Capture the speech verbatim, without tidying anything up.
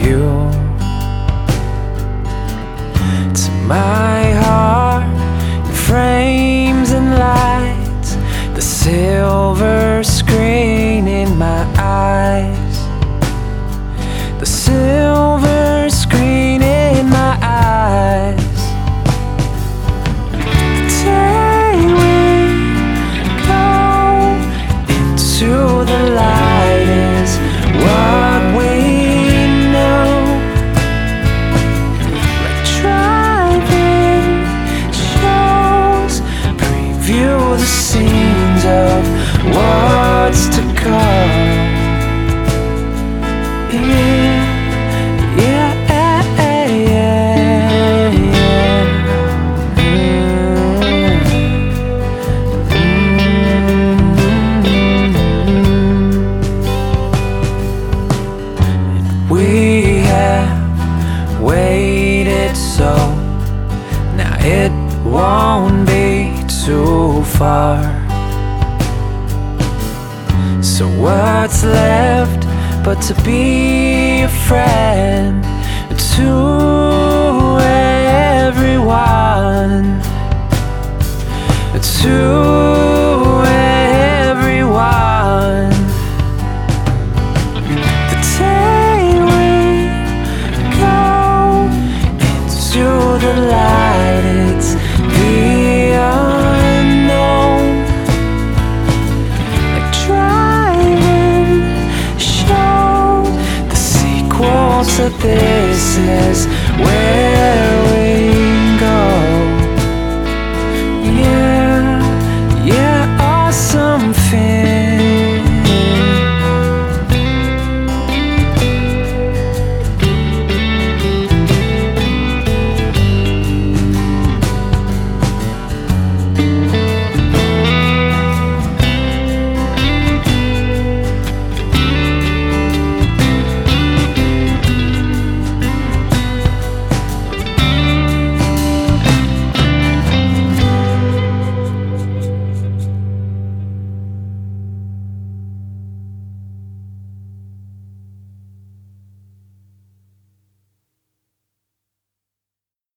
you. To my heart, frames and lights, the silver screen in my eyes, the silver screen in my eyes. The day we go into the light is what we know. Like driving shows, preview the scenes of what's to come. Yeah, yeah, yeah, yeah. Mm-hmm. We have waited so now it won't be too far. So what's left but to be a friend to everyone, to everyone. The day we go into the light, it's the unknown. Like driving shows, the sequel to this is where we